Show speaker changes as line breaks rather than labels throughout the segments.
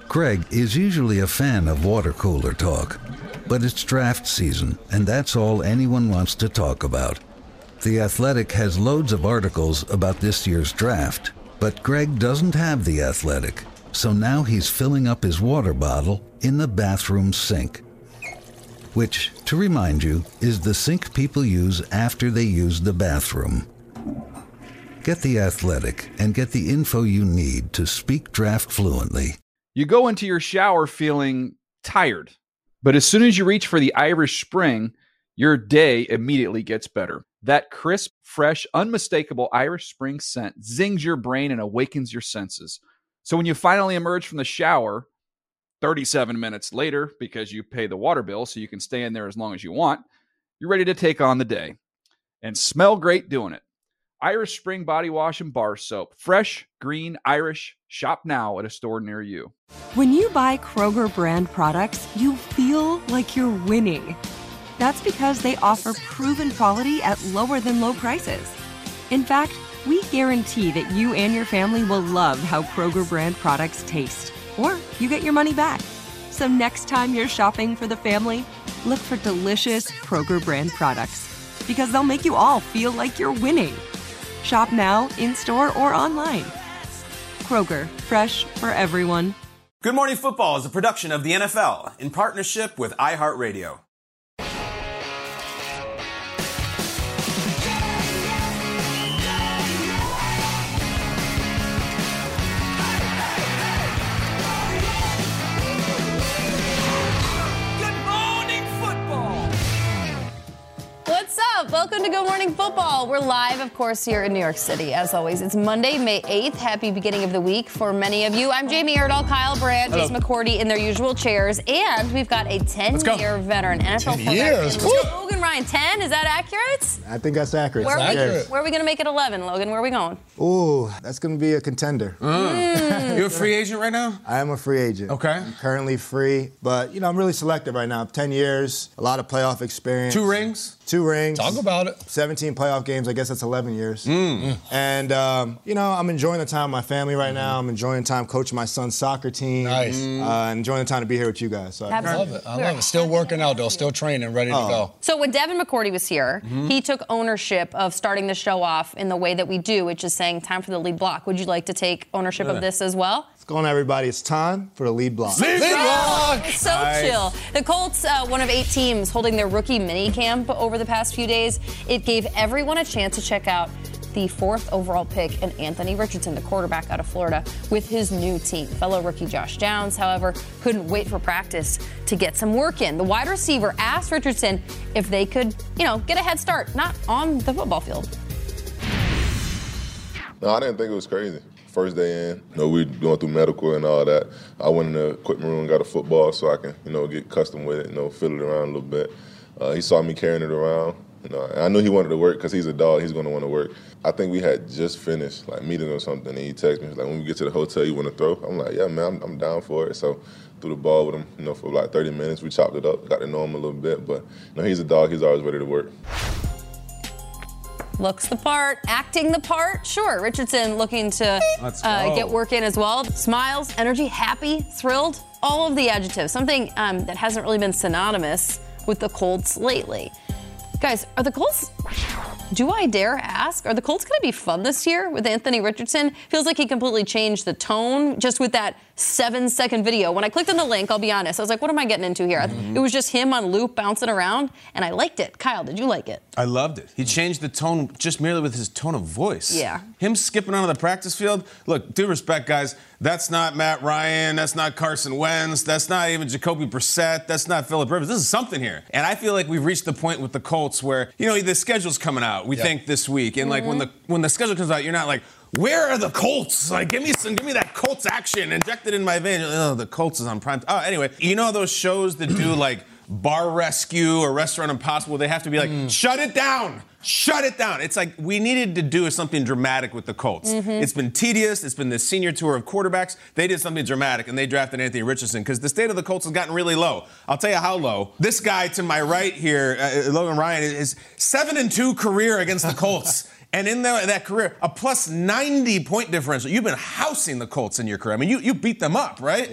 Greg is usually a fan of water cooler talk, but it's draft season, and that's all anyone wants to talk about. The Athletic has loads of articles about this year's draft, but Greg doesn't have The Athletic, so now he's filling up his water bottle in the bathroom sink, which, to remind you, is the sink people use after they use the bathroom. Get The Athletic and get the info you need to speak draft fluently.
You go into your shower feeling tired, but as soon as you reach for the Irish Spring, your day immediately gets better. That crisp, fresh, unmistakable Irish Spring scent zings your brain and awakens your senses. So when you finally emerge from the shower, 37 minutes later, because you pay the water bill so you can stay in there as long as you want, you're ready to take on the day. And smell great doing it. Irish Spring Body Wash and Bar Soap. Fresh, green, Irish. Shop now at a store near you.
When you buy Kroger brand products, you feel like you're winning. That's because they offer proven quality at lower than low prices. In fact, we guarantee that you and your family will love how Kroger brand products taste, or you get your money back. So next time you're shopping for the family, look for delicious Kroger brand products, because they'll make you all feel like you're winning. Shop now, in-store, or online. Kroger, fresh for everyone.
Good Morning Football is a production of the NFL in partnership with iHeartRadio.
Welcome to Good Morning Football. We're live, of course, here in New York City. As always, it's Monday, May 8th. Happy beginning of the week for many of you. I'm Jamie Erdahl, Kyle Brandt, Jason McCourty in their usual chairs. And we've got a 10-year veteran NFL player. Logan Ryan, 10? Is that accurate?
I think that's accurate.
Where are we going to make it 11, Logan? Where are we going?
Ooh, that's going to be a contender.
You're a free agent right now?
I am a free agent.
Okay.
I'm currently free, but, I'm really selective right now. 10 years, a lot of playoff experience.
2 rings?
2 rings.
Talk about it.
17 playoff games. I guess that's 11 years. And, I'm enjoying the time with my family right now. I'm enjoying the time coaching my son's soccer team.
Nice.
Enjoying the time to be here with you guys. So
I love it. I love it. Still working out, though. Still training, ready to go.
So when Devin McCourty was here, he took ownership of starting the show off in the way that we do, which is saying time for the lead block. Would you like to take ownership of this as well?
What's going on, everybody? It's time for the lead block.
Lead block! So chill. The Colts, one of 8 teams holding their rookie mini camp over the past few days. It gave everyone a chance to check out the 4th overall pick and Anthony Richardson, the quarterback out of Florida, with his new team. Fellow rookie Josh Downs, however, couldn't wait for practice to get some work in. The wide receiver asked Richardson if they could, get a head start, not on the football field.
No, I didn't think it was crazy. First day in, we going through medical and all that. I went in the equipment room and got a football so I can, get custom with it, fiddle it around a little bit. He saw me carrying it around. And I knew he wanted to work because he's a dog. He's going to want to work. I think we had just finished, meeting or something, and he texted me. He's like, when we get to the hotel, you want to throw? I'm like, yeah, man, I'm down for it. So threw the ball with him, for 30 minutes. We chopped it up, got to know him a little bit. But, he's a dog. He's always ready to work.
Looks the part, acting the part. Sure, Richardson looking to get work in as well. Smiles, energy, happy, thrilled, all of the adjectives. Something that hasn't really been synonymous with the Colts lately. Guys, are the Colts, do I dare ask, are the Colts going to be fun this year with Anthony Richardson? Feels like he completely changed the tone just with that 7-second video. When I clicked on the link, I'll be honest, I was like, what am I getting into here? It was just him on loop bouncing around, and I liked it. Kyle, did you like it?
I loved it. He changed the tone just merely with his tone of voice.
Yeah.
Him skipping onto the practice field. Look, due respect, guys, that's not Matt Ryan. That's not Carson Wentz. That's not even Jacoby Brissett. That's not Phillip Rivers. This is something here. And I feel like we've reached the point with the Colts where, the schedule's coming out, we think, this week. And, when the schedule comes out, you're not like, where are the Colts? Give me that Colts action. Inject it in my vein. Oh, the Colts is on prime. Oh, anyway, those shows that do, Bar Rescue or Restaurant Impossible, they have to be like, shut it down. Shut it down. It's like we needed to do something dramatic with the Colts. It's been tedious. It's been this senior tour of quarterbacks. They did something dramatic, and they drafted Anthony Richardson because the state of the Colts has gotten really low. I'll tell you how low. This guy to my right here, Logan Ryan, is 7-2 career against the Colts. And in that career, a plus 90 point differential. You've been housing the Colts in your career. I mean, you beat them up, right?
Yeah.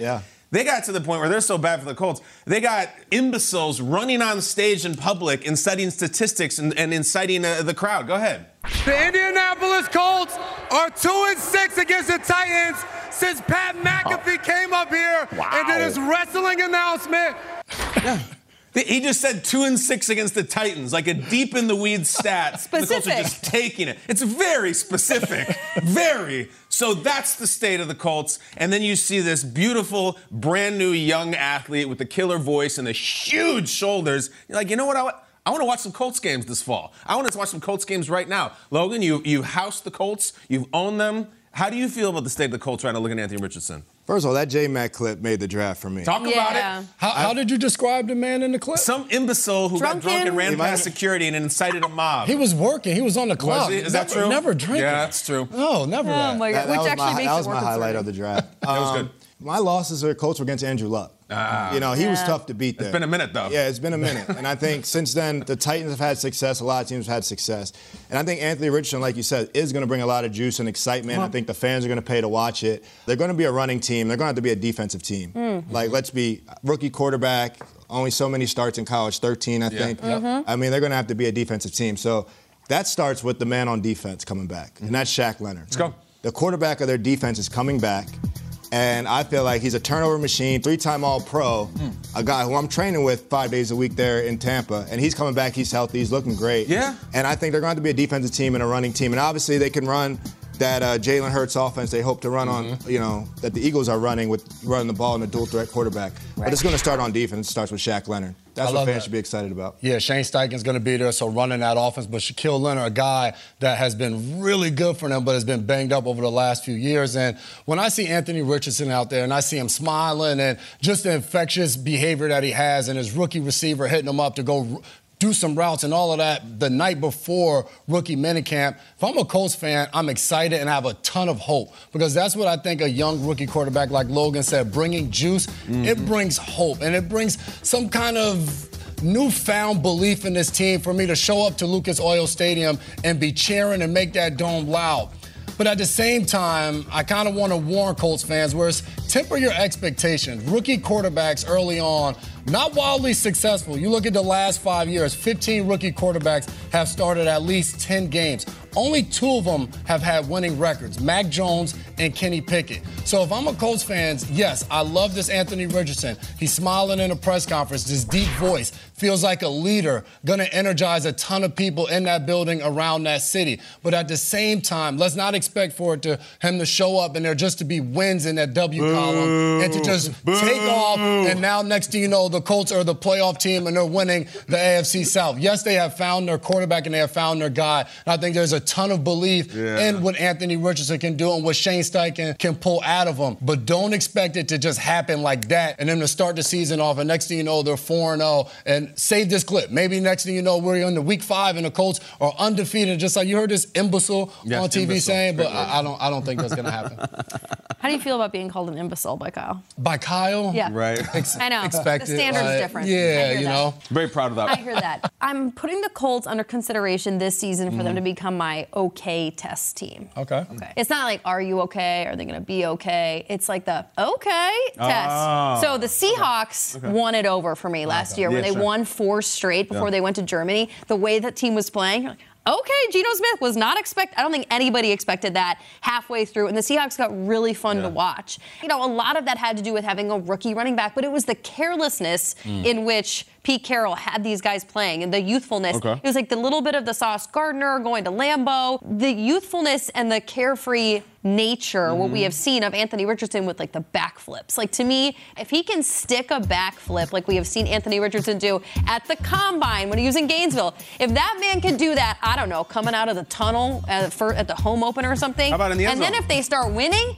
They got to the point where they're so bad for the Colts. They got imbeciles running on stage in public, inciting statistics and inciting the crowd. Go ahead.
The Indianapolis Colts are 2-6 against the Titans since Pat McAfee came up here and did his wrestling announcement.
Yeah. He just said 2-6 against the Titans, like a deep in the weeds stat.
Specific.
The Colts are just taking it. It's very specific. Very. So that's the state of the Colts. And then you see this beautiful, brand new young athlete with the killer voice and the huge shoulders. You're like, you know what? I want to watch some Colts games this fall. I want to watch some Colts games right now. Logan, you housed the Colts. You've owned them. How do you feel about the state of the Colts right now looking at Anthony Richardson?
First of all, that J-Mac clip made the draft for me.
Talk about it.
How did you describe the man in the clip?
Some imbecile who got drunk and ran past security and incited a mob.
He was working. He was on the clock.
Is that true?
Never drinking.
Yeah, that's true.
No, never that.
Oh, my God. Which actually makes it
that was
more
my highlight
concerning.
of the draft.
That was good.
My losses are Colts were against Andrew Luck. He was tough to beat there.
It's been a minute, though.
Yeah, it's been a minute. And I think since then, the Titans have had success. A lot of teams have had success. And I think Anthony Richardson, like you said, is going to bring a lot of juice and excitement. I think the fans are going to pay to watch it. They're going to be a running team. They're going to have to be a defensive team. Like, let's be rookie quarterback, only so many starts in college, 13, I think. I mean, they're going to have to be a defensive team. So that starts with the man on defense coming back, and that's Shaq Leonard.
Let's go.
The quarterback of their defense is coming back. And I feel like he's a turnover machine, 3-time All-Pro, a guy who I'm training with 5 days a week there in Tampa. And he's coming back, he's healthy, he's looking great.
Yeah.
And I think they're going to be a defensive team and a running team. And obviously they can run that Jalen Hurts offense they hope to run on, that the Eagles are running the ball and a dual-threat quarterback. Right. But it's going to start on defense. It starts with Shaq Leonard. That's what fans should be excited about.
Yeah, Shane Steichen's going to be there, so running that offense. But Shaquille Leonard, a guy that has been really good for them but has been banged up over the last few years. And when I see Anthony Richardson out there and I see him smiling and just the infectious behavior that he has and his rookie receiver hitting him up to go do some routes and all of that the night before rookie minicamp. If I'm a Colts fan, I'm excited and I have a ton of hope because that's what I think a young rookie quarterback like Logan said, bringing juice, it brings hope and it brings some kind of newfound belief in this team for me to show up to Lucas Oil Stadium and be cheering and make that dome loud. But at the same time, I kind of want to warn Colts fans, whereas temper your expectations. Rookie quarterbacks early on, not wildly successful. You look at the last 5 years, 15 rookie quarterbacks have started at least 10 games. Only 2 of them have had winning records, Mac Jones and Kenny Pickett. So if I'm a Colts fan, yes, I love this Anthony Richardson. He's smiling in a press conference, this deep voice, feels like a leader, going to energize a ton of people in that building around that city. But at the same time, let's not expect for him to show up and there just to be wins in that W column and to just take off. And now next thing you know, the Colts are the playoff team and they're winning the AFC South. Yes, they have found their quarterback and they have found their guy. And I think there's a ton of belief in what Anthony Richardson can do and what Shane Steichen can pull out of him. But don't expect it to just happen like that and then to start the season off and next thing you know, they're 4-0 and save this clip. Maybe next thing you know, we're in the week 5 and the Colts are undefeated, just like you heard this imbecile on TV saying, but I don't think that's going to happen.
How do you feel about being called an imbecile by Kyle?
By Kyle?
Yeah.
Right.
I know.
Expected.
The standard's different.
Yeah, you know.
Very proud of that.
I hear that. I'm putting the Colts under consideration this season for them to become my okay test team.
Okay.
It's not like, are you okay? Are they going to be okay? It's like the okay test. So the Seahawks won it over for me last year when they won 4 straight before they went to Germany. The way that team was playing, you're like, okay, Geno Smith was not I don't think anybody expected that halfway through, and the Seahawks got really fun to watch. You know, a lot of that had to do with having a rookie running back, but it was the carelessness in which Pete Carroll had these guys playing and the youthfulness. It was like the little bit of the Sauce Gardner going to Lambeau, the youthfulness and the carefree nature, what we have seen of Anthony Richardson with like the backflips. Like to me, if he can stick a backflip like we have seen Anthony Richardson do at the Combine when he was in Gainesville, if that man can do that, I don't know, coming out of the tunnel at the home opener or something.
How about in the end
and then
zone?
if they start winning,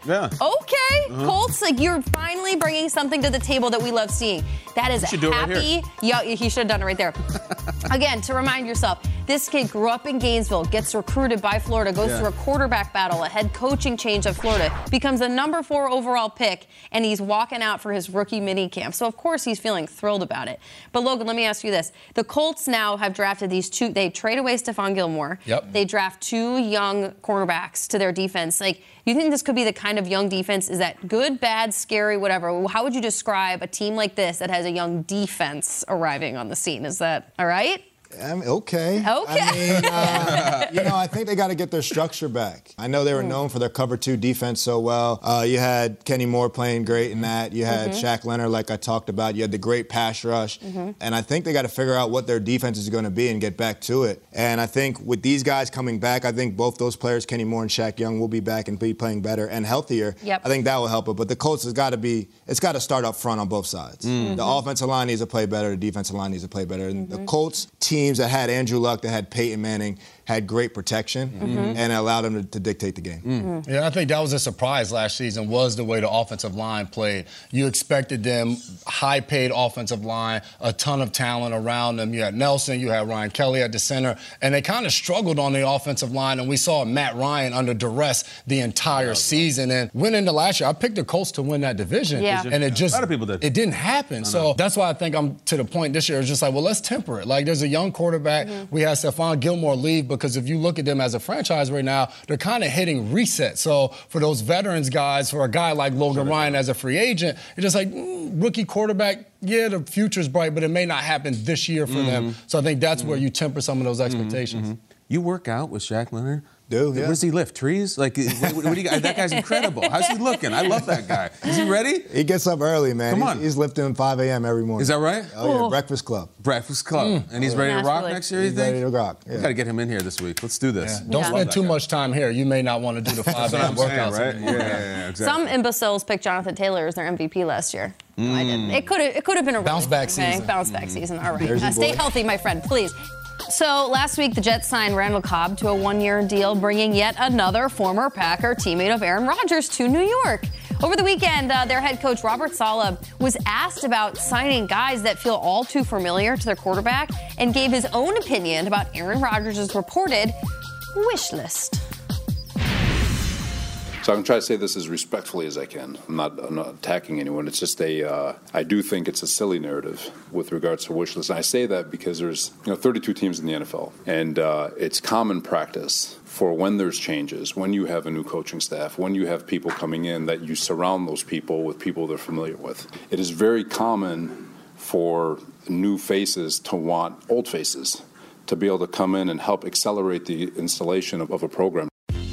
Colts, like you're finally bringing something to the table that we love seeing. That is a happy young He should have done it right there. Again, to remind yourself, this kid grew up in Gainesville, gets recruited by Florida, goes through a quarterback battle, a head coaching change at Florida, becomes a number 4 overall pick, and he's walking out for his rookie mini camp. So, of course, he's feeling thrilled about it. But, Logan, let me ask you this. The Colts now have drafted these 2. They trade away Stephon Gilmore.
Yep.
They draft 2 young cornerbacks to their defense. Like, you think this could be the kind of young defense? Is that good, bad, scary, whatever? How would you describe a team like this that has a young defense arriving on the scene? Is that all right?
Okay.
Okay.
I mean, I think they got to get their structure back. I know they were known for their cover 2 defense so well. You had Kenny Moore playing great in that. You had Shaq Leonard, like I talked about. You had the great pass rush. And I think they got to figure out what their defense is going to be and get back to it. And I think with these guys coming back, I think both those players, Kenny Moore and Shaq Young, will be back and be playing better and healthier.
Yep.
I think that will help it. But the Colts it's got to start up front on both sides. The offensive line needs to play better. The defensive line needs to play better. And the Colts teams that had Andrew Luck, that had Peyton Manning, had great protection and allowed them to dictate the game.
Yeah, I think that was a surprise last season, was the way the offensive line played. You expected them, high-paid offensive line, a ton of talent around them. You had Nelson, you had Ryan Kelly at the center, and they kind of struggled on the offensive line, and we saw Matt Ryan under duress the entire season. And went into last year, I picked the Colts to win that division, and it just,
a lot of people did.
It didn't happen. So that's why I think I'm to the point this year. It's just like, well, let's temper it. Like, there's a young quarterback. We had Stephon Gilmore leave because if you look at them as a franchise right now, they're kind of hitting reset. So for those veterans guys, for a guy like Logan Ryan as a free agent, it's just like rookie quarterback, yeah, the future's bright, but it may not happen this year for them. So I think that's where you temper some of those expectations.
You work out with Shaq Leonard?
Yeah.
Where does he lift? Trees? Like, what do you got? That guy's incredible. How's he looking? I love that guy. Is he ready?
He gets up early, man.
Come on.
He's lifting 5 a.m. every morning.
Is that right?
Oh, yeah, Breakfast Club.
Breakfast Club. And he's ready to rock next year, you think?
Ready to rock. Yeah.
We got to get him in here this week. Let's do this.
Don't spend too much time here. You may not want to do the 5 a.m. workouts
right?
anymore.
Yeah, exactly.
Some imbeciles picked Jonathan Taylor as their MVP last year. I didn't. It could have been a
bounce back season.
Bounce back season. All right. Stay healthy, my friend, please. So last week, the Jets signed Randall Cobb to a 1-year deal, bringing yet another former Packer teammate of Aaron Rodgers to New York. Over the weekend, their head coach, Robert Saleh, was asked about signing guys that feel all too familiar to their quarterback and gave his own opinion about Aaron Rodgers' reported wish list.
So I'm going to try to say this as respectfully as I can. I'm not attacking anyone. It's just I do think it's a silly narrative with regards to wish list. And I say that because there's 32 teams in the NFL. And it's common practice for when there's changes, when you have a new coaching staff, when you have people coming in, that you surround those people with people they're familiar with. It is very common for new faces to want old faces to be able to come in and help accelerate the installation of a program.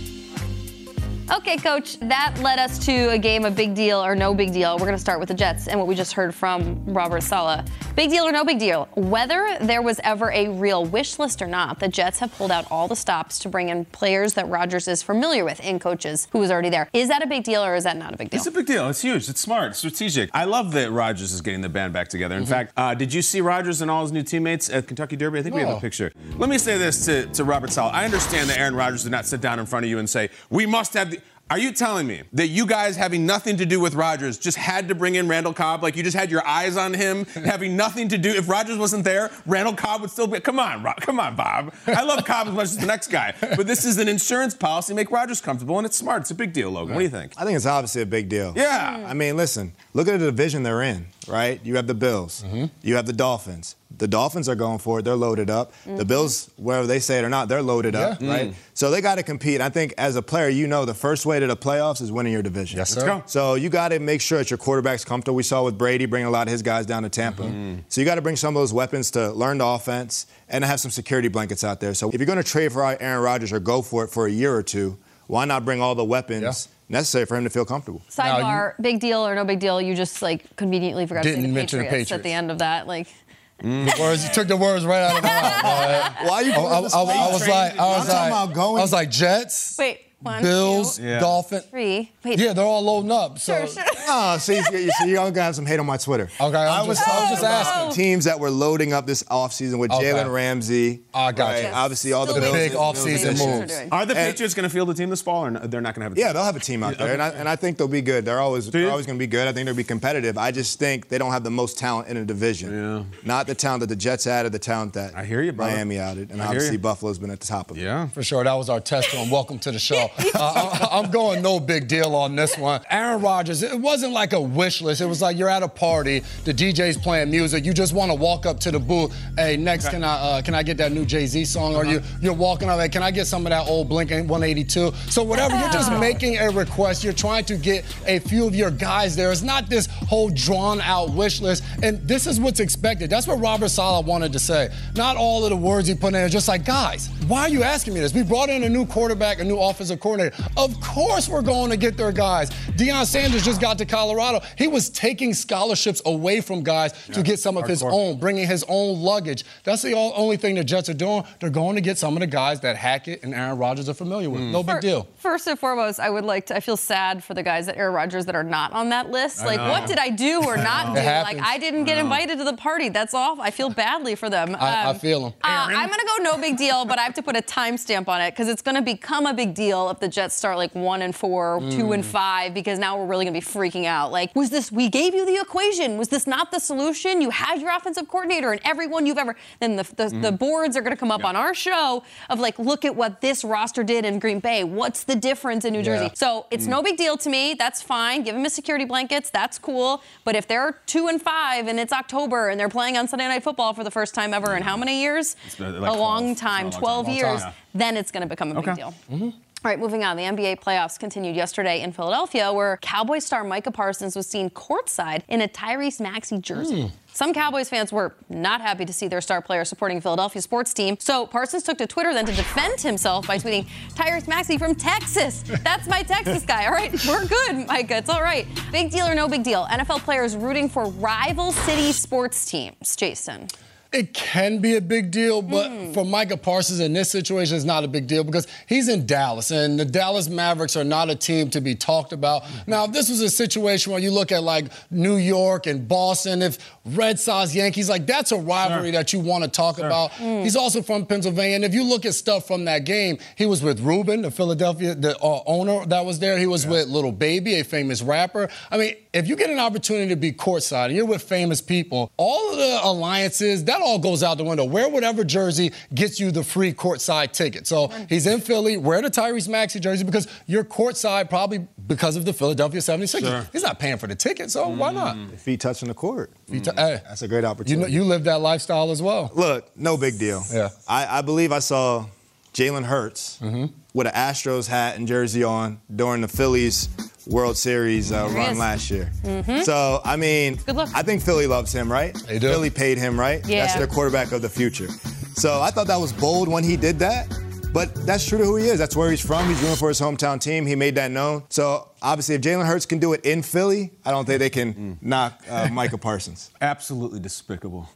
Okay, Coach, that led us to a game of big deal or no big deal. We're going to start with the Jets and what we just heard from Robert Saleh. Big deal or no big deal? Whether there was ever a real wish list or not, the Jets have pulled out all the stops to bring in players that Rodgers is familiar with and coaches who was already there. Is that a big deal or is that not a big deal?
It's a big deal. It's huge. It's smart. It's strategic. I love that Rodgers is getting the band back together. In fact, did you see Rodgers and all his new teammates at Kentucky Derby? I think we have a picture. Let me say this to Robert Saleh. I understand that Aaron Rodgers did not sit down in front of you and say, we must have the... Are you telling me that you guys, having nothing to do with Rodgers, just had to bring in Randall Cobb? Like, you just had your eyes on him, having nothing to do? If Rodgers wasn't there, Randall Cobb would still be... Come on, Bob. I love Cobb as much as the next guy. But this is an insurance policy to make Rodgers comfortable, and it's smart. It's a big deal, Logan. What do you think?
I think it's obviously a big deal.
Yeah.
I mean, listen, look at the division they're in, right? You have the Bills. You have the Dolphins. The Dolphins are going for it. They're loaded up. The Bills, whether they say it or not, they're loaded up, right? So they got to compete. I think as a player, the first way to the playoffs is winning your division.
Yes, sir.
Let's go.
So you got to make sure that your quarterback's comfortable. We saw with Brady bringing a lot of his guys down to Tampa. So you got to bring some of those weapons to learn the offense and to have some security blankets out there. So if you're going to trade for Aaron Rodgers or go for it for a year or two, why not bring all the weapons necessary for him to feel comfortable?
Sidebar, big deal or no big deal, you just conveniently forgot to say the Patriots at the end of that.
The words, you took the words right out of my mouth.
Why are you doing this?
I was like, Jets.
Wait,
Bills,
two,
Dolphins.
3. Wait.
Yeah, they're all loading up. So.
Sure.
Oh, see, you're going to have some hate on my Twitter.
Okay, I was just asking.
Teams that were loading up this offseason with Jalen Ramsey.
I got you.
Obviously, all the
Bills. Big offseason moves.
Are the Patriots going to field a team this fall, or they're not going to have a team?
Yeah, they'll have a team out there, and I think they'll be good. They're always going to be good. I think they'll be competitive. I just think they don't have the most talent in a division. Yeah. Not the talent that the Jets added, the talent that Miami added, and obviously Buffalo's been at the top of it.
Yeah,
for sure. That was our test on Welcome to the Show. I'm going no big deal on this one. Aaron Rodgers, it wasn't like a wish list. It was like you're at a party, the DJ's playing music, you just want to walk up to the booth. Hey, next, can I get that new Jay-Z song? Or you're walking up, hey, can I get some of that old Blink-182? So whatever, you're just making a request. You're trying to get a few of your guys there. It's not this whole drawn-out wish list. And this is what's expected. That's what Robert Saleh wanted to say. Not all of the words he put in. It's just like, guys, why are you asking me this? We brought in a new quarterback, a new offensive coordinator. Of course we're going to get their guys. Deion Sanders just got to Colorado. He was taking scholarships away from guys to get some of his own, bringing his own luggage. That's the only thing the Jets are doing. They're going to get some of the guys that Hackett and Aaron Rodgers are familiar with. No big deal.
First and foremost, I feel sad for the guys that Aaron Rodgers that are not on that list. Like, what did I do or not do? Like, I didn't get invited to the party. That's off. I feel badly for them.
I feel them.
I'm going to go no big deal, but I have to put a timestamp on it because it's going to become a big deal if the Jets start like 1-4, 2-5, because now we're really going to be freaking out. Like, we gave you the equation. Was this not the solution? You had your offensive coordinator and everyone you've ever, then the boards are going to come up on our show of like, look at what this roster did in Green Bay. What's the difference in New Jersey? So it's no big deal to me. That's fine. Give them his security blankets. That's cool. But if they're 2-5 and it's October and they're playing on Sunday Night Football for the first time ever in how many years?
Like
a long time, 12 years. Then it's going to become a big deal. All right, moving on. The NBA playoffs continued yesterday in Philadelphia, where Cowboys star Micah Parsons was seen courtside in a Tyrese Maxey jersey. Some Cowboys fans were not happy to see their star player supporting Philadelphia sports team. So Parsons took to Twitter then to defend himself by tweeting, Tyrese Maxey from Texas. That's my Texas guy. All right, we're good, Micah. It's all right. Big deal or no big deal? NFL players rooting for rival city sports teams. Jason.
It can be a big deal, but for Micah Parsons in this situation, it's not a big deal because he's in Dallas, and the Dallas Mavericks are not a team to be talked about. Now, if this was a situation where you look at, like, New York and Boston, if Red Sox, Yankees, like, that's a rivalry that you want to talk about. He's also from Pennsylvania, and if you look at stuff from that game, he was with Ruben, the Philadelphia owner that was there. He was with Lil Baby, a famous rapper. I mean, if you get an opportunity to be courtside and you're with famous people, all of the alliances, that all goes out the window. Wear whatever jersey gets you the free courtside ticket. So he's in Philly. Wear the Tyrese Maxey jersey because you're courtside probably because of the Philadelphia 76ers. Sure. He's not paying for the ticket, so why not?
Feet touching the court.
Hey,
that's a great opportunity.
You live that lifestyle as well.
Look, no big deal.
Yeah.
I believe I saw Jalen Hurts with an Astros hat and jersey on during the Phillies World Series run last year. So, I mean, I think Philly loves him, right?
They do.
Philly paid him, right?
Yeah.
That's their quarterback of the future. So I thought that was bold when he did that. But that's true to who he is. That's where he's from. He's rooting for his hometown team. He made that known. So, obviously, if Jalen Hurts can do it in Philly, I don't think they can knock Micah Parsons.
Absolutely despicable.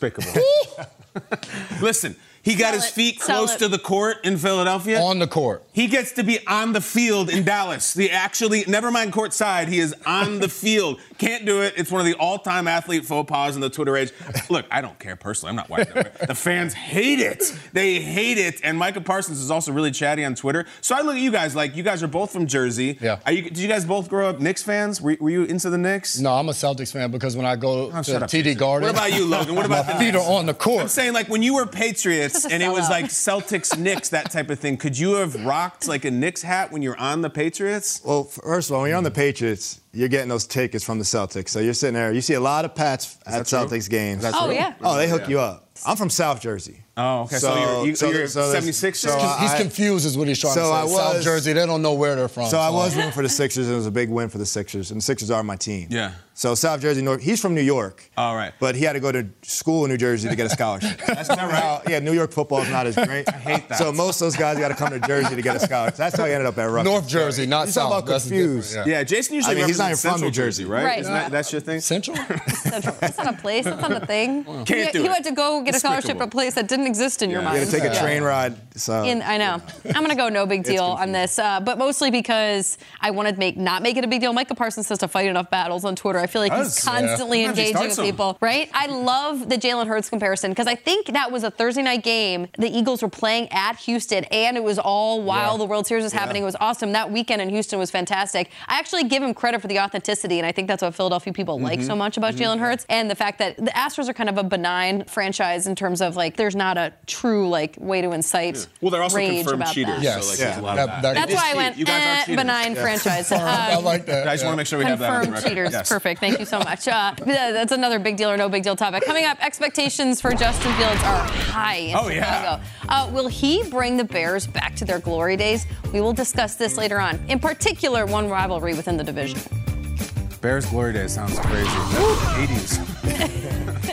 Listen, he got his feet close to the court in Philadelphia.
On the court.
He gets to be on the field in Dallas. Never mind courtside, he is on the field. Can't do it. It's one of the all-time athlete faux pas in the Twitter age. Look, I don't care personally. I'm not white. The fans hate it. They hate it. And Micah Parsons is also really chatty on Twitter. So I look at you guys like you guys are both from Jersey.
Yeah.
Did you guys both grow up Knicks fans? Were you into the Knicks?
No, I'm a Celtics fan because when I go to TD Garden.
What about you, Logan? What about
my feet are on the court.
I'm saying, like, when you were Patriots and it was like Celtics, Knicks, that type of thing, could you have rocked like a Knicks hat when you're on the Patriots?
Well, first of all, when you're on the Patriots, you're getting those tickets from the Celtics. So you're sitting there. You see a lot of Pats at Celtics games.
Yeah.
Oh, they hook you up. I'm from South Jersey.
Oh, okay. So you're 76ers?
He's confused is what he's trying to say. South Jersey, they don't know where they're from.
So I was rooting for the Sixers, and it was a big win for the Sixers. And the Sixers are my team.
Yeah.
So South Jersey, North. He's from New York.
All right.
But he had to go to school in New Jersey to get a scholarship.
That's not right.
Yeah, New York football is not as great.
I hate that.
So most of those guys got to come to Jersey to get a scholarship. That's how he ended up at Rutgers.
North Jersey, not
He's
South.
talking about confused.
Yeah, Jason usually
he's not even
Central
from New Jersey,
right?
Right.
Isn't that's your thing?
Central?
Central. That's not a place. That's not a thing.
Can't do
You
it.
had to go get a scholarship at a place that didn't exist in your
You
mind.
got to take a train ride. So.
I know. I'm going to go no big deal on this, but mostly because I want to not make it a big deal. Micah Parsons says to fight enough battles on Twitter. I feel like he's constantly engaging with people, right? I love the Jalen Hurts comparison because I think that was a Thursday night game. The Eagles were playing at Houston, and it was all while the World Series was happening. It was awesome. That weekend in Houston was fantastic. I actually give him credit for the authenticity, and I think that's what Philadelphia people like so much about Jalen Hurts, and the fact that the Astros are kind of a benign franchise in terms of there's not a true way to incite
Well, they're also
rage
confirmed
about
cheaters.
that.
Yes.
So there's a lot of that.
That's why I went
You guys aren't cheaters.
benign franchise.
I like that.
I just want to make sure we have that on the
Confirmed
record.
cheaters.
Yes.
Perfect. Thank you so much. That's another big deal or no big deal topic. Coming up, expectations for Justin Fields are high in Chicago. Will he bring the Bears back to their glory days? We will discuss this later on. In particular, one rivalry within the division.
Bears Glory Days sounds crazy. That's the 80s.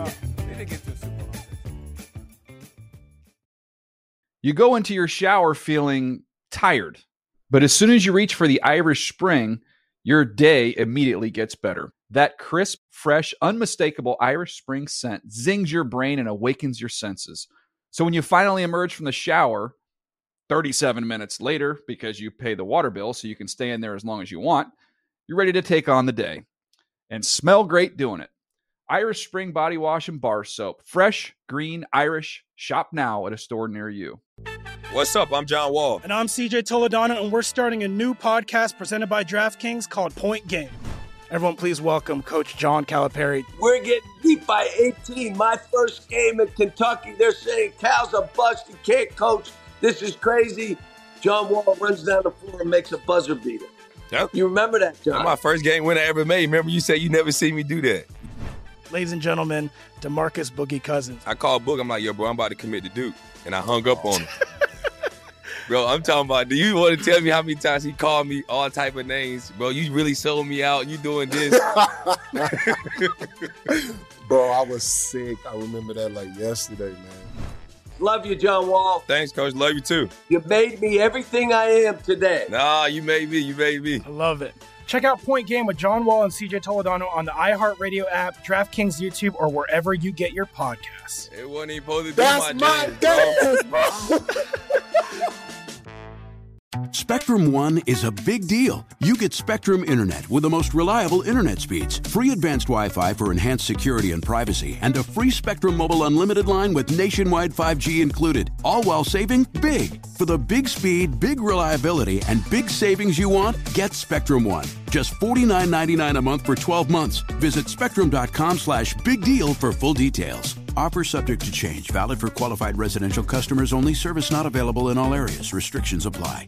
You go into your shower feeling tired, but as soon as you reach for the Irish Spring, your day immediately gets better. That crisp, fresh, unmistakable Irish Spring scent zings your brain and awakens your senses. So when you finally emerge from the shower, 37 minutes later, because you pay the water bill so you can stay in there as long as you want, you're ready to take on the day and smell great doing it. Irish Spring Body Wash and Bar Soap. Fresh, green, Irish. Shop now at a store near you.
What's up? I'm John Wall.
And I'm CJ Toledano, and we're starting a new podcast presented by DraftKings called Point Game. Everyone, please welcome Coach John Calipari.
We're getting beat by 18. My first game in Kentucky, they're saying Cal's a bust. He can't coach. This is crazy. John Wall runs down the floor and makes a buzzer beater.
Yep.
You remember that, John?
That's my first game winner I ever made. Remember you said you never see me do that.
Ladies and gentlemen, DeMarcus Boogie Cousins.
I called Boog. I'm like, yo, bro, I'm about to commit to Duke. And I hung up on him. Bro, I'm talking about, do you want to tell me how many times he called me all type of names? Bro, you really sold me out. You doing this.
Bro, I was sick. I remember that like yesterday, man.
Love you, John Wall.
Thanks, Coach. Love you, too.
You made me everything I am today.
Nah, you made me. You made me.
I love it. Check out Point Game with John Wall and CJ Toledano on the iHeartRadio app, DraftKings YouTube, or wherever you get your podcasts.
It wasn't even supposed to be
That's my game, bro.
Spectrum One is a big deal. You get Spectrum Internet with the most reliable internet speeds, free advanced Wi-Fi for enhanced security and privacy, and a free Spectrum Mobile Unlimited line with nationwide 5G included, all while saving big. For the big speed, big reliability, and big savings you want, get Spectrum One. Just $49.99 a month for 12 months. Visit spectrum.com/big deal for full details. Offer subject to change. Valid for qualified residential customers only. Service not available in all areas. Restrictions apply.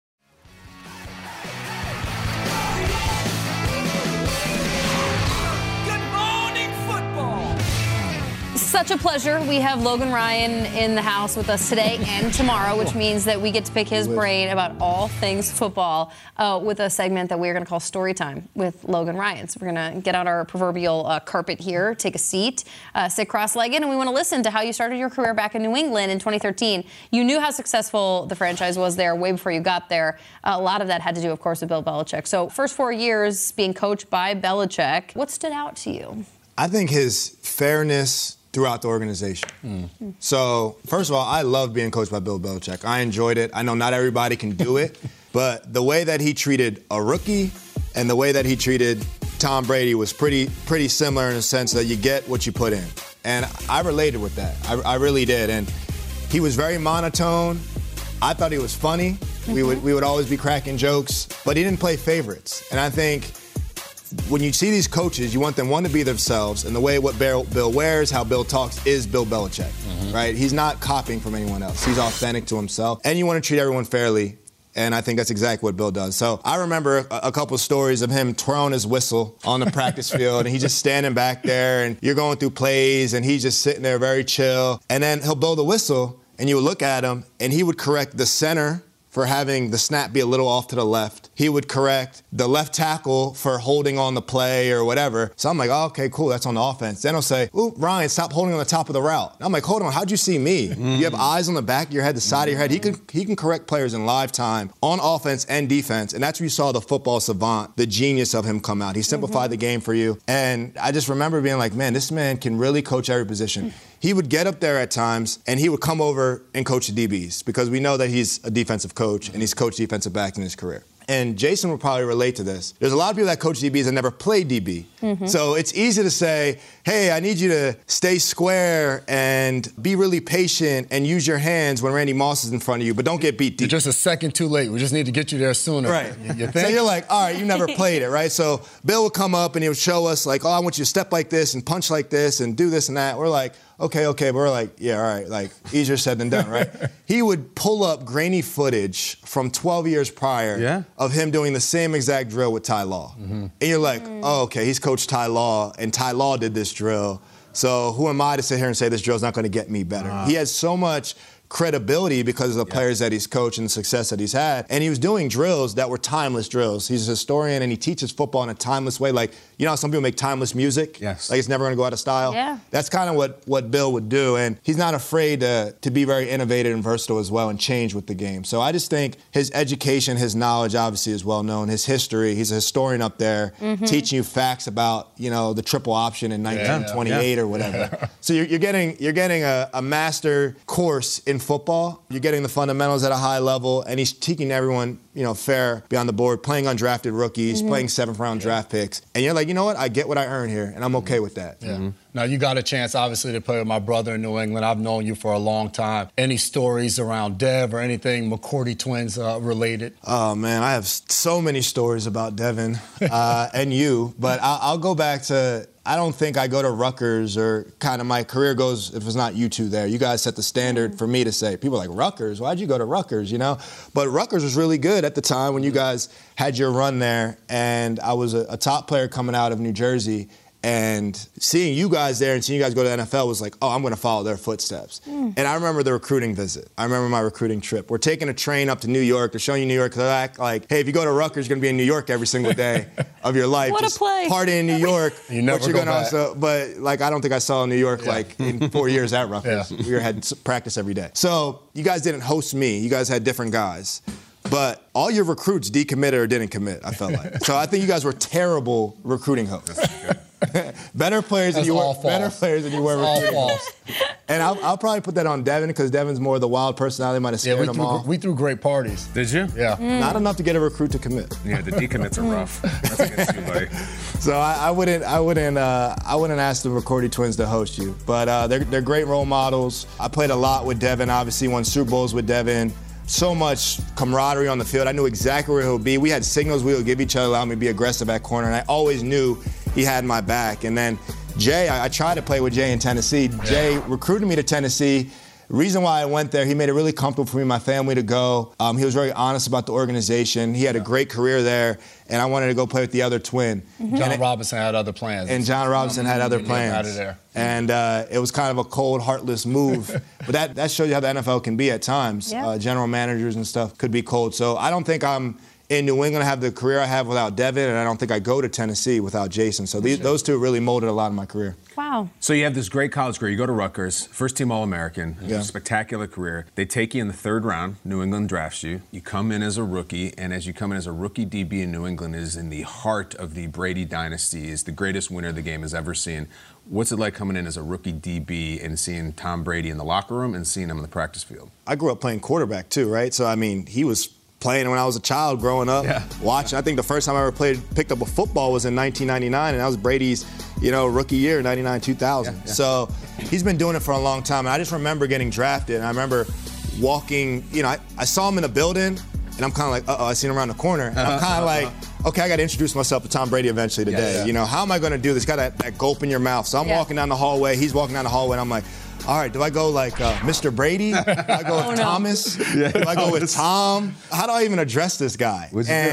Such a pleasure. We have Logan Ryan in the house with us today and tomorrow, which means that we get to pick his brain about all things football with a segment that we're going to call Story Time with Logan Ryan. So we're going to get out our proverbial carpet here, take a seat, sit cross-legged, and we want to listen to how you started your career back in New England in 2013. You knew how successful the franchise was there way before you got there. A lot of that had to do, of course, with Bill Belichick. So first 4 years being coached by Belichick, what stood out to you?
I think his fairness throughout the organization. So, first of all, I love being coached by Bill Belichick. I enjoyed it. I know not everybody can do it, but the way that he treated a rookie and the way that he treated Tom Brady was pretty similar in the sense that you get what you put in. And I related with that. I really did. And he was very monotone. I thought he was funny. We would always be cracking jokes, but he didn't play favorites. And I think when you see these coaches, you want them, one, to be themselves. And the way what Bill wears, how Bill talks, is Bill Belichick, right? He's not copying from anyone else. He's authentic to himself. And you want to treat everyone fairly. And I think that's exactly what Bill does. So I remember a couple of stories of him twirling his whistle on the practice field. And he's just standing back there. And you're going through plays. And he's just sitting there very chill. And then he'll blow the whistle. And you would look at him. And he would correct the center for having the snap be a little off to the left. He would correct the left tackle for holding on the play or whatever. So I'm like, oh, okay, cool, that's on the offense. Then he'll say, ooh, Ryan, stop holding on the top of the route. And I'm like, hold on, how'd you see me? You have eyes on the back of your head, the side of your head. He can correct players in live time on offense and defense. And that's where you saw the football savant, the genius of him come out. He simplified the game for you. And I just remember being like, man, this man can really coach every position. He would get up there at times, and he would come over and coach the DBs because we know that he's a defensive coach, and he's coached defensive back in his career. And Jason will probably relate to this. There's a lot of people that coach DBs that never played DB. So it's easy to say, hey, I need you to stay square and be really patient and use your hands when Randy Moss is in front of you, but don't get beat deep.
You're just a second too late. We just need to get you there sooner.
Right.
You think?
So you're like, all right, you never played it, right? So Bill would come up and he would show us, like, oh, I want you to step like this and punch like this and do this and that. We're like, okay, but we're like, yeah, all right, like, easier said than done, right? He would pull up grainy footage from 12 years prior of him doing the same exact drill with Ty Law. And you're like, oh, okay, he's coached Ty Law, and Ty Law did this drill. So who am I to sit here and say this drill's not going to get me better? He has so much credibility because of the players that he's coached and the success that he's had. And he was doing drills that were timeless drills. He's a historian and he teaches football in a timeless way. Like, you know how some people make timeless music? Yes. Like it's never going to go out of style?
Yeah.
That's kind of what Bill would do. And he's not afraid to be very innovative and versatile as well and change with the game. So I just think his education, his knowledge obviously is well known. His history, he's a historian up there teaching you facts about, you know, the triple option in 1928 or whatever. So you're getting a master course in football. You're getting the fundamentals at a high level, and he's teaching everyone, you know, fair beyond the board, playing undrafted rookies, playing 7th round draft picks. And you're like, you know what? I get what I earn here, and I'm okay with that.
Now, you got a chance, obviously, to play with my brother in New England. I've known you for a long time. Any stories around Dev or anything McCourty twins related? Oh, man, I have so many stories about Devin and you. But I'll go back to, I don't think I go to Rutgers or kind of my career goes, if it's not you two there. You guys set the standard for me to say. People are like, Rutgers? Why'd you go to Rutgers, you know? But Rutgers was really good at the time when you guys had your run there. And I was a top player coming out of New Jersey. And seeing you guys there and seeing you guys go to the NFL was like, oh, I'm going to follow their footsteps. And I remember the recruiting visit. I remember my recruiting trip. We're taking a train up to New York. They're showing you New York. They're like, hey, if you go to Rutgers, you're going to be in New York every single day of your life.
What
just
a play.
Party in New York.
You never go back.
Also, but, like, I don't think I saw New York, like, in 4 years at Rutgers. We had practice every day. So you guys didn't host me. You guys had different guys. But all your recruits decommitted or didn't commit, I felt like. So I think you guys were terrible recruiting hosts. Better players than you were. Better players than you were.
All false.
And I'll probably put that on Devin because Devin's more the wild personality. Might have scared them all.
We threw great parties.
Did you?
Yeah.
Not enough to get a recruit to commit.
Yeah, the decommits are rough. That's against you, buddy.
So I wouldn't ask the McCourty twins to host you, but they're great role models. I played a lot with Devin. Obviously, won Super Bowls with Devin. So much camaraderie on the field. I knew exactly where he would be. We had signals we would give each other, allow me to be aggressive at corner, and I always knew he had my back. And then Jay, I tried to play with Jay in Tennessee. Jay recruited me to Tennessee. Reason why I went there, he made it really comfortable for me and my family to go. He was very honest about the organization. He had a great career there, and I wanted to go play with the other twin.
John Robinson had other plans.
And John Robinson had other plans.
Out of there.
And it was kind of a cold, heartless move. But that shows you how the NFL can be at times. General managers and stuff could be cold. So I don't think I'm in New England, I have the career I have without Devin, and I don't think I go to Tennessee without Jason. So those two really molded a lot of my career.
Wow.
So you have this great college career. You go to Rutgers, first-team All-American, spectacular career. They take you in the 3rd round. New England drafts you. You come in as a rookie, and as you come in as a rookie DB in New England, is in the heart of the Brady dynasty, is the greatest winner the game has ever seen. What's it like coming in as a rookie DB and seeing Tom Brady in the locker room and seeing him on the practice field?
I grew up playing quarterback too, right? So, I mean, he was playing when I was a child growing up, watching. I think the first time I ever picked up a football was in 1999, and that was Brady's, rookie year, 99-2000. So he's been doing it for a long time. And I just remember getting drafted, and I remember walking, I saw him in a building, and I'm kind of like, I seen him around the corner. And I'm kind of like, okay, I got to introduce myself to Tom Brady eventually today. How am I going to do this? Got that gulp in your mouth. So I'm walking down the hallway, he's walking down the hallway, and I'm like, all right, do I go like Mr. Brady? Do I go with Thomas? Do I go with Tom? How do I even address this guy?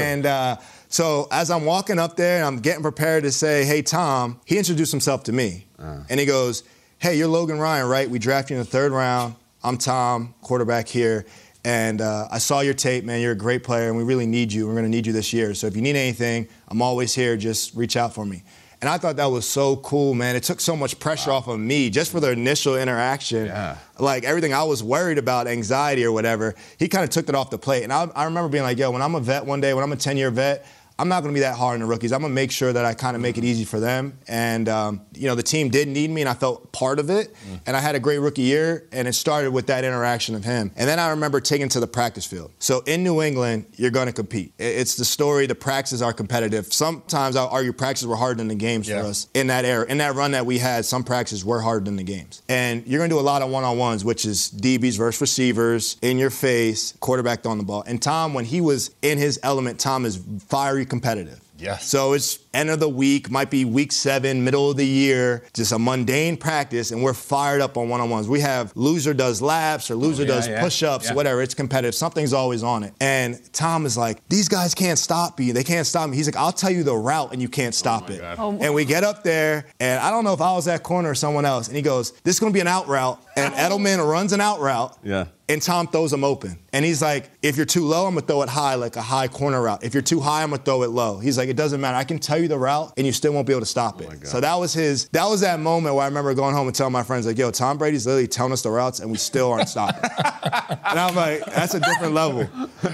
So as I'm walking up there and I'm getting prepared to say, hey, Tom, he introduced himself to me. And he goes, hey, you're Logan Ryan, right? We drafted you in the 3rd round. I'm Tom, quarterback here. And I saw your tape, man. You're a great player, and we really need you. We're going to need you this year. So if you need anything, I'm always here. Just reach out for me. And I thought that was so cool, man. It took so much pressure off of me just for the initial interaction.
Yeah.
Like everything I was worried about, anxiety or whatever, he kind of took it off the plate. And I remember being like, yo, when I'm a vet one day, when I'm a 10-year vet, I'm not going to be that hard on the rookies. I'm going to make sure that I kind of make it easy for them. And, the team did need me, and I felt part of it. And I had a great rookie year, and it started with that interaction of him. And then I remember taking to the practice field. So in New England, you're going to compete. It's the story. The practices are competitive. Sometimes I'll argue practices were harder than the games for us in that era. In that run that we had, some practices were harder than the games. And you're going to do a lot of one-on-ones, which is DBs versus receivers, in your face, quarterback throwing the ball. And Tom, when he was in his element, Tom is fiery competitive.
Yes.
So it's end of the week, might be week 7, middle of the year, just a mundane practice, and we're fired up on one-on-ones. We have loser does laps or loser does push-ups, whatever. It's competitive. Something's always on it. And Tom is like, these guys can't stop me. They can't stop me. He's like, I'll tell you the route, and you can't stop it. And we get up there, and I don't know if I was that corner or someone else, and he goes, this is going to be an out route. And Edelman runs an out route.
Yeah.
And Tom throws him open. And he's like, if you're too low, I'm going to throw it high, like a high corner route. If you're too high, I'm going to throw it low. He's like, it doesn't matter. I can tell you the route, and you still won't be able to stop it. So that was that moment where I remember going home and telling my friends, like, yo, Tom Brady's literally telling us the routes, and we still aren't stopping. And I'm like, that's a different level.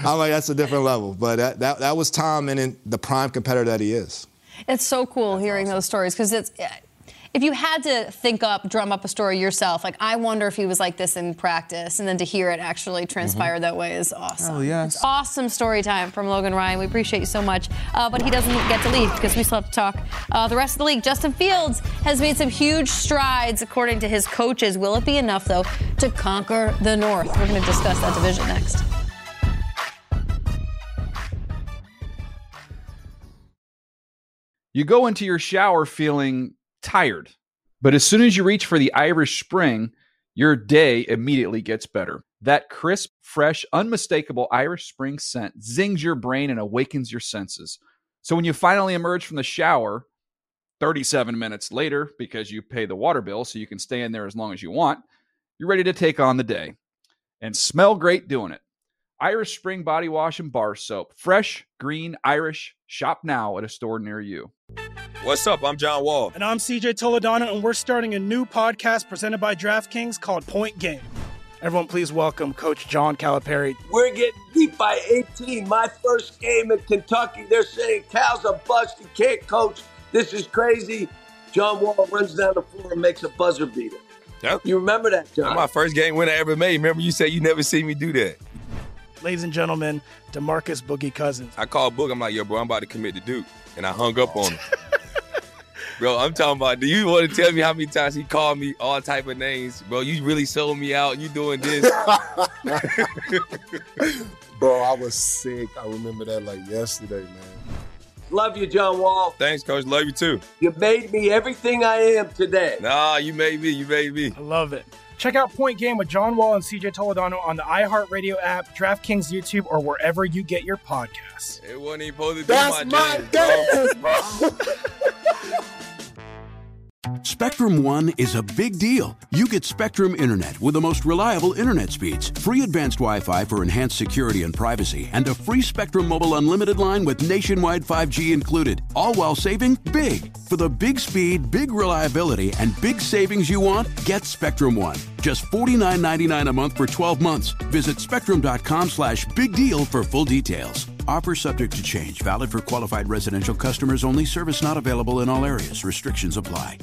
But that was Tom in the prime competitor that he is.
It's so cool hearing those stories because it's... If you had to drum up a story yourself, like I wonder if he was like this in practice, and then to hear it actually transpire that way is awesome.
Oh, yes.
It's awesome story time from Logan Ryan. We appreciate you so much. But he doesn't get to leave because we still have to talk the rest of the league. Justin Fields has made some huge strides according to his coaches. Will it be enough, though, to conquer the North? We're going to discuss that division next.
You go into your shower feeling tired, but as soon as you reach for the Irish Spring, your day immediately gets better. That crisp, fresh, unmistakable Irish Spring scent zings your brain and awakens your senses. So when you finally emerge from the shower 37 minutes later, because you pay the water bill so you can stay in there as long as you want, you're ready to take on the day and smell great doing it. Irish Spring Body Wash and Bar Soap. Fresh, green, Irish. Shop now at a store near you.
What's up? I'm John Wall.
And I'm CJ Toledano, and we're starting a new podcast presented by DraftKings called Point Game. Everyone, please welcome Coach John Calipari.
We're getting beat by 18. My first game in Kentucky, they're saying Cal's a bust. He can't coach. This is crazy. John Wall runs down the floor and makes a buzzer beater.
Yep.
You remember that, John?
That's my first game winner I ever made. Remember you said you never see me do that.
Ladies and gentlemen, DeMarcus Boogie Cousins.
I called Boog. I'm like, yo, bro, I'm about to commit to Duke. And I hung up on him. Bro, I'm talking about, do you want to tell me how many times he called me all type of names? Bro, you really sold me out. You doing this.
Bro, I was sick. I remember that like yesterday, man.
Love you, John Wall.
Thanks, Coach. Love you, too.
You made me everything I am today.
Nah, you made me.
I love it. Check out Point Game with John Wall and CJ Toledano on the iHeartRadio app, DraftKings YouTube, or wherever you get your podcasts.
It wasn't even supposed to be
That's my dance, bro.
Spectrum One is a big deal. You get Spectrum Internet with the most reliable internet speeds, free advanced Wi-Fi for enhanced security and privacy, and a free Spectrum Mobile Unlimited line with nationwide 5G included, all while saving big. For the big speed, big reliability, and big savings you want, get Spectrum One. Just $49.99 a month for 12 months. Visit spectrum.com/big deal for full details. Offer subject to change. Valid for qualified residential customers only. Service not available in all areas. Restrictions apply.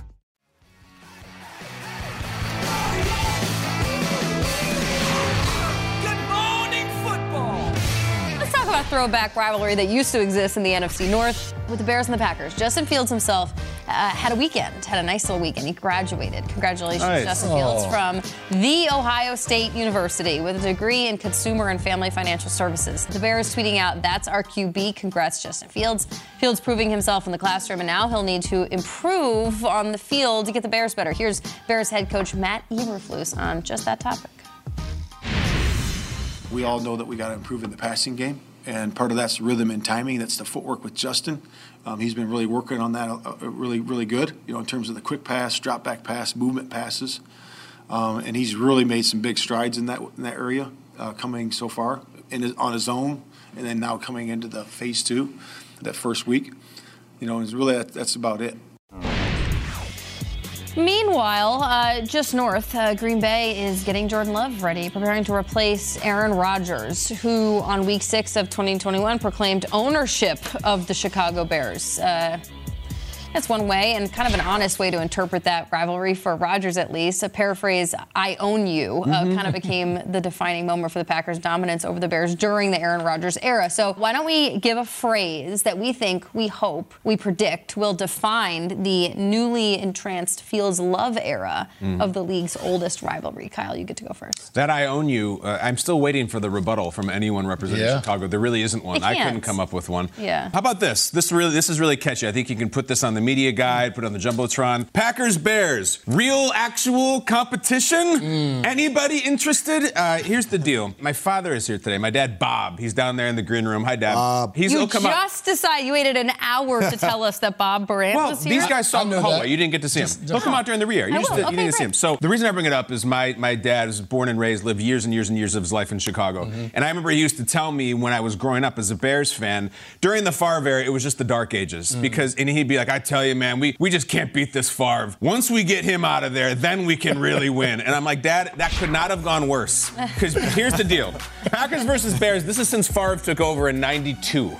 A throwback rivalry that used to exist in the NFC North with the Bears and the Packers. Justin Fields himself had a nice little weekend. He graduated. Congratulations, nice. Justin Fields from The Ohio State University with a degree in Consumer and Family Financial Services. The Bears tweeting out, "That's our QB. Congrats, Justin Fields." Fields proving himself in the classroom, and now he'll need to improve on the field to get the Bears better. Here's Bears head coach Matt Eberflus on just that topic.
We all know that we got to improve in the passing game. And part of that's rhythm and timing. That's the footwork with Justin. He's been really working on that really, really good, in terms of the quick pass, drop back pass, movement passes. And he's really made some big strides in that area. coming so far on his own, and then now coming into the phase 2, that first week. It's really that's about it.
Meanwhile, just north, Green Bay is getting Jordan Love ready, preparing to replace Aaron Rodgers, who on week 6 of 2021 proclaimed ownership of the Chicago Bears. That's one way, and kind of an honest way to interpret that rivalry for Rodgers, at least. A paraphrase, "I own you," kind of became the defining moment for the Packers' dominance over the Bears during the Aaron Rodgers era. So why don't we give a phrase that we think, we hope, we predict will define the newly entranced Fields Love era of the league's oldest rivalry? Kyle, you get to go first.
That "I own you," I'm still waiting for the rebuttal from anyone representing Chicago. There really isn't one. I couldn't come up with one.
Yeah.
How about this? This is really catchy. I think you can put this on the media guide, put it on the Jumbotron. Packers Bears, real actual competition? Anybody interested? Here's the deal. My father is here today. My dad, Bob. He's down there in the green room. Hi, Dad.
You waited an hour to tell us that Bob Barant was here?
These guys saw him in the hallway. You didn't get to see him. He'll come out during the re-air. You didn't get to see him. So the reason I bring it up is my dad was born and raised, lived years and years and years of his life in Chicago. And I remember he used to tell me when I was growing up as a Bears fan, during the Favre era, it was just the dark ages. And he'd be like, I tell you, man, we just can't beat this Favre. Once we get him out of there, then we can really win. And I'm like, Dad, that could not have gone worse. Because here's the deal. Packers versus Bears, this is since Favre took over in 92.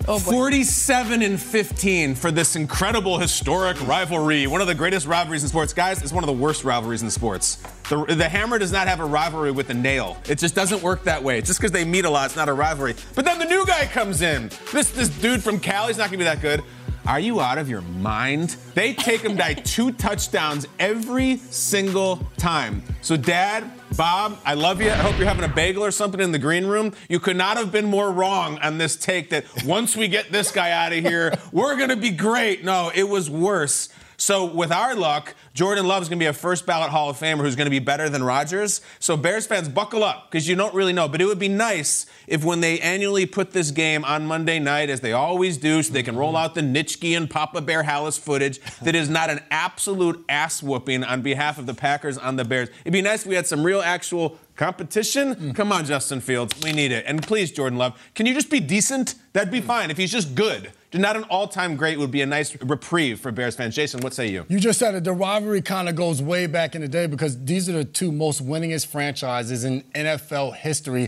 47-15 for this incredible historic rivalry. One of the greatest rivalries in sports. Guys, it's one of the worst rivalries in sports. The Hammer does not have a rivalry with a nail. It just doesn't work that way. It's just because they meet a lot, it's not a rivalry. But then the new guy comes in. This dude from Cali's not going to be that good. Are you out of your mind? They take him by 2 touchdowns every single time. So, Dad, Bob, I love you. I hope you're having a bagel or something in the green room. You could not have been more wrong on this take that once we get this guy out of here, we're going to be great. No, it was worse. So with our luck, Jordan Love is going to be a first ballot Hall of Famer who's going to be better than Rodgers. So Bears fans, buckle up because you don't really know. But it would be nice if when they annually put this game on Monday night, as they always do, so they can roll out the Nitschke and Papa Bear Hallis footage, that is not an absolute ass whooping on behalf of the Packers on the Bears. It'd be nice if we had some real actual competition. Come on, Justin Fields. We need it. And please, Jordan Love, can you just be decent? That'd be fine. If he's just good. Not an all-time great would be a nice reprieve for Bears fans. Jason, what say you?
You just said it. The rivalry kind of goes way back in the day because these are the 2 most winningest franchises in NFL history.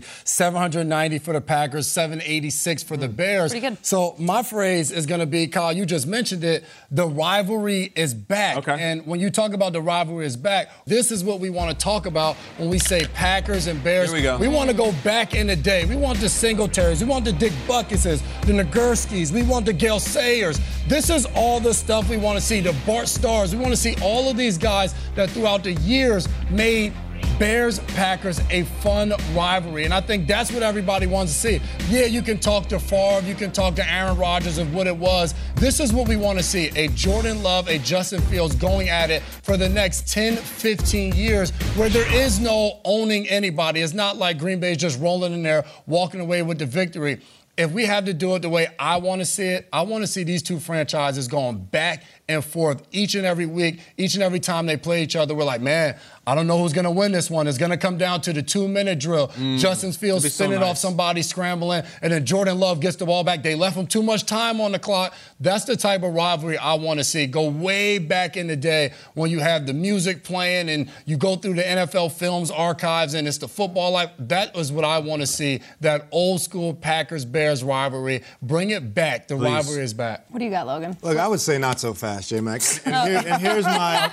790 for the Packers, 786 for the Bears.
Pretty good.
So my phrase is going to be, Kyle, you just mentioned it, the rivalry is back.
Okay.
And when you talk about the rivalry is back, this is what we want to talk about when we say Packers and Bears.
Here we go.
We want to go back in the day. We want the Singletaries. We want the Dick Buckuses, the Nagurskis. We want the Gale Sayers. This is all the stuff we want to see. The Bart Starrs. We want to see all of these guys that throughout the years made Bears-Packers a fun rivalry. And I think that's what everybody wants to see. Yeah, you can talk to Favre. You can talk to Aaron Rodgers of what it was. This is what we want to see. A Jordan Love, a Justin Fields going at it for the next 10, 15 years where there is no owning anybody. It's not like Green Bay's just rolling in there, walking away with the victory. If we have to do it the way I want to see it, I want to see these 2 franchises going back and forth each and every week, each and every time they play each other. We're like, man, I don't know who's going to win this one. It's going to come down to the 2-minute drill. Justin Fields spinning off somebody, scrambling, and then Jordan Love gets the ball back. They left him too much time on the clock. That's the type of rivalry I want to see. Go way back in the day when you have the music playing and you go through the NFL Films archives and it's the football life. That is what I want to see, that old school Packers-Bears rivalry. Bring it back. The rivalry is back.
What do you got, Logan?
Look, I would say not so fast, J-Mac. And here's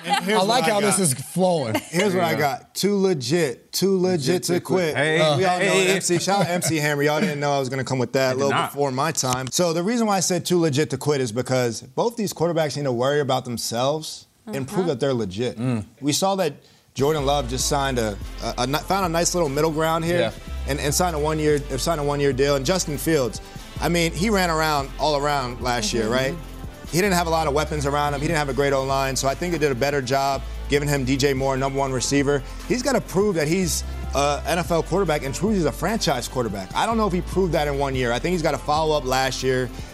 I
like how this is flowing.
Here's what I got. Too legit to quit.
Hey,
we all know MC. Shout out MC Hammer. Y'all didn't know I was going to come with that a little before my time. So the reason why I said too legit to quit is because both these quarterbacks need to worry about themselves and prove that they're legit. We saw that Jordan Love just found a nice little middle ground here and signed a one-year deal. And Justin Fields, I mean, he ran all around last year, right? He didn't have a lot of weapons around him. He didn't have a great O-line, so I think they did a better job giving him DJ Moore, number 1 receiver. He's got to prove that he's an NFL quarterback and truly he's a franchise quarterback. I don't know if he proved that in 1 year. I think he's got to follow up last year.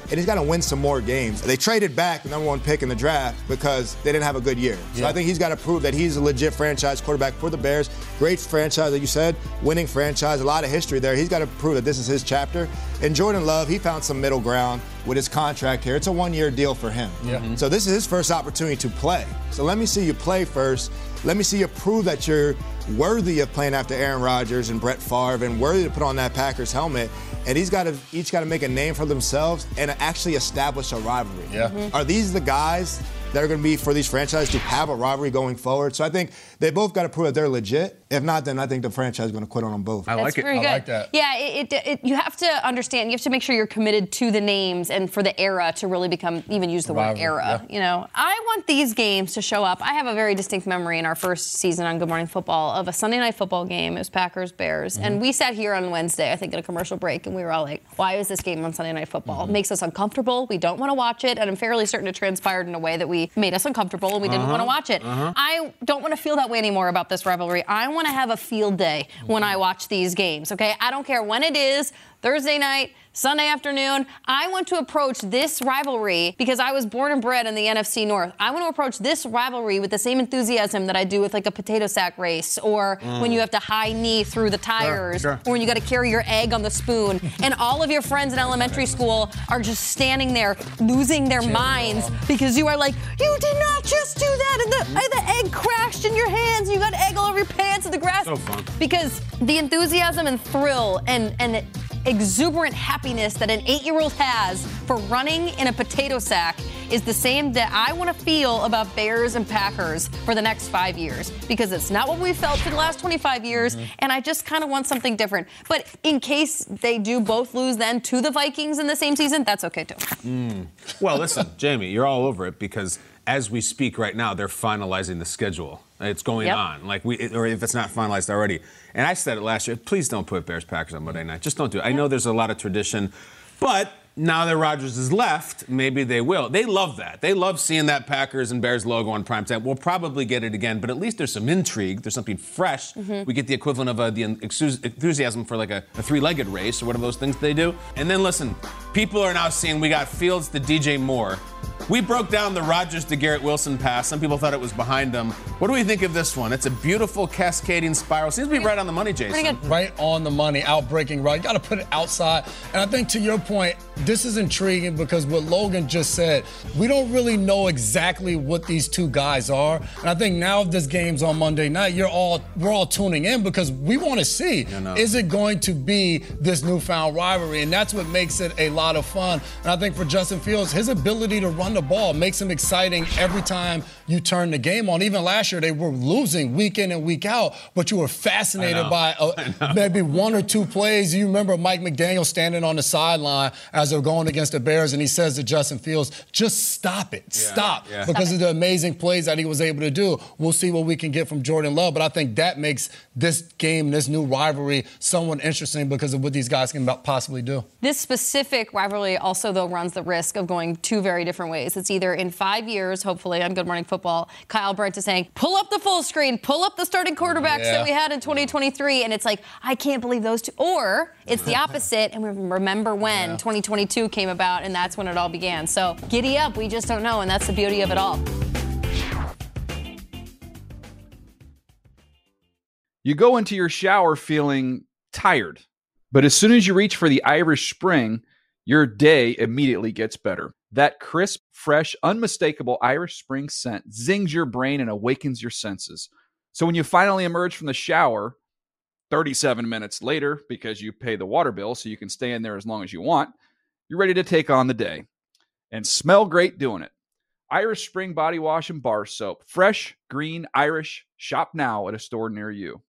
and he's got to win some more games. They traded back the number 1 pick in the draft because they didn't have a good year. So I think he's got to prove that he's a legit franchise quarterback for the Bears. Great franchise, like you said, winning franchise, a lot of history there. He's got to prove that this is his chapter. And Jordan Love, he found some middle ground with his contract here. It's a 1-year deal for him. So this is his first opportunity to play. So let me see you play first. Let me see you prove that you're worthy of playing after Aaron Rodgers and Brett Favre and worthy to put on that Packers helmet. And each got to make a name for themselves and actually establish a rivalry. Are these the guys that are going to be for these franchises to have a rivalry going forward? So I think they both got to prove that they're legit. If not, then I think the franchise is going to quit on them both.
I like that. Yeah, you have to understand. You have to make sure you're committed to the names and for the era to really even use the word era. You know, I want these games to show up. I have a very distinct memory in our first season on Good Morning Football of a Sunday night football game. It was Packers-Bears. And we sat here on Wednesday, I think, at a commercial break, and we were all like, why is this game on Sunday night football? It makes us uncomfortable. We don't want to watch it. And I'm fairly certain it transpired in a way that we made us uncomfortable and we didn't want to watch it. I don't want to feel that way anymore about this rivalry. I want to have a field day when I watch these games, okay? I don't care when it is, Thursday night, Sunday afternoon. I want to approach this rivalry because I was born and bred in the NFC North. I want to approach this rivalry with the same enthusiasm that I do with like a potato sack race or when you have to high knee through the tires or when you got to carry your egg on the spoon and all of your friends in elementary school are just standing there losing their minds because you are like, you did not just do that and the egg crashed in your hands and you got egg all over your pants in the grass. So fun. Because the enthusiasm and thrill and exuberant happiness that an 8-year-old has for running in a potato sack is the same that I want to feel about Bears and Packers for the next 5 years because it's not what we felt for the last 25 years and I just kind of want something different. But in case they do both lose then to the Vikings in the same season, that's okay too.
Well, listen, Jamie, you're all over it because as we speak right now, they're finalizing the schedule. It's going on, or if it's not finalized already. And I said it last year, please don't put Bears-Packers on Monday night. Just don't do it. I know there's a lot of tradition, but now that Rodgers is left, maybe they will. They love that. They love seeing that Packers and Bears logo on primetime. We'll probably get it again, but at least there's some intrigue. There's something fresh. We get the equivalent of the enthusiasm for like a three-legged race or whatever those things they do. And then listen, people are now seeing we got Fields to DJ Moore. We broke down the Rodgers to Garrett Wilson pass. Some people thought it was behind him. What do we think of this one? It's a beautiful cascading spiral. Seems to be right on the money, Jason.
Right on the money, outbreaking right. You got to put it outside. And I think to your point, this is intriguing because what Logan just said, we don't really know exactly what these two guys are. And I think now if this game's on Monday night, we're all tuning in because we want to see, is it going to be this newfound rivalry? And that's what makes it a lot of fun. And I think for Justin Fields, his ability to run the ball makes him exciting every time you turn the game on. Even last year, they were losing week in and week out, but you were fascinated by maybe one or two plays. You remember Mike McDaniel standing on the sideline as they're going against the Bears, and he says to Justin Fields, just stop it. Stop. Because of the amazing plays that he was able to do. We'll see what we can get from Jordan Love, but I think that makes this game, this new rivalry, somewhat interesting because of what these guys can possibly do.
This specific rivalry also, though, runs the risk of going two very different ways. It's either in 5 years, hopefully, on Good Morning Football, Kyle Brandt is saying, pull up the full screen, pull up the starting quarterbacks that we had in 2023, and it's like, I can't believe those two. Or it's the opposite, and we remember when 2022 came about, and that's when it all began. So giddy up, we just don't know, and that's the beauty of it all.
You go into your shower feeling tired, but as soon as you reach for the Irish Spring, your day immediately gets better. That crisp, fresh, unmistakable Irish Spring scent zings your brain and awakens your senses. So when you finally emerge from the shower, 37 minutes later, because you pay the water bill so you can stay in there as long as you want, you're ready to take on the day. And smell great doing it. Irish Spring Body Wash and Bar Soap. Fresh, green, Irish. Shop now at a store near you.